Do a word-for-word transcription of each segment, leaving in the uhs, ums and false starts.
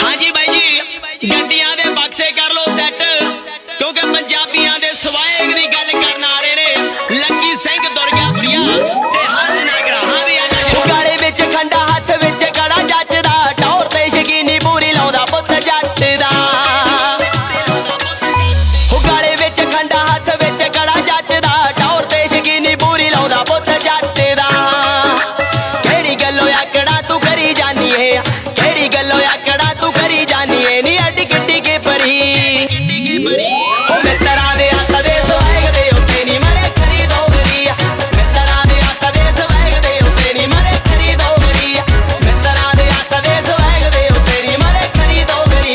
हाँ जी बाई जी गड्डियां दे बक्से कर लो सैट क्योंकि पंजाबियां दे स्वैग दी गल करन आ रहे ने लक्की सिंह दुर्गापुरिया ते हर नागरा हाँ भी आना गाले विच खंडा हथ विच कड़ा जट दा टौर ते शकीनी पूरी लाउंदा पुੱਤ जट दा हो गाले विच खंडा हथ विच कड़ा जट दा टौर ते शकीनी पूरी लाउंदा पुੱਤ जट दा केड़ी गल्लों आकड़ा तू करी जानी है केड़ी गल्लों आकड़ा तू करी जानी है नी अड्डी गिड्डी के परी ओ मित्तरां दे हत्थ दे स्वैग दे उत्ते नी मरे खरी डोगरी मित्तरां दे हत्थ दे स्वैग दे उत्ते नी मरे खरी डोगरी मित्तरां दे हत्थ दे स्वैग दे उत्ते नी मरे खरी डोगरी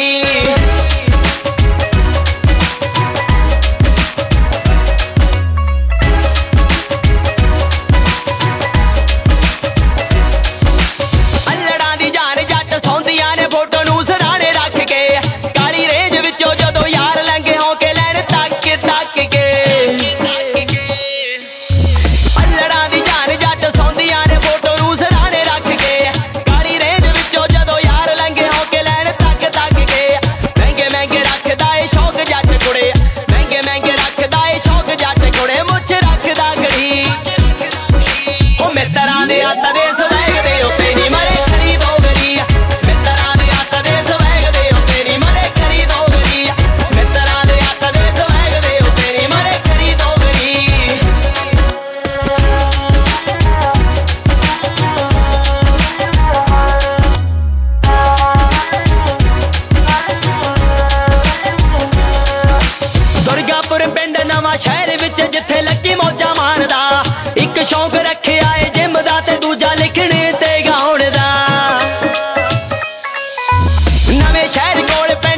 शहर विच जिथे लक्की मौजा मारदा एक शौक रखिया है जिम दा ते दूजा लिखने ते गाउण दा नवे शहर कोल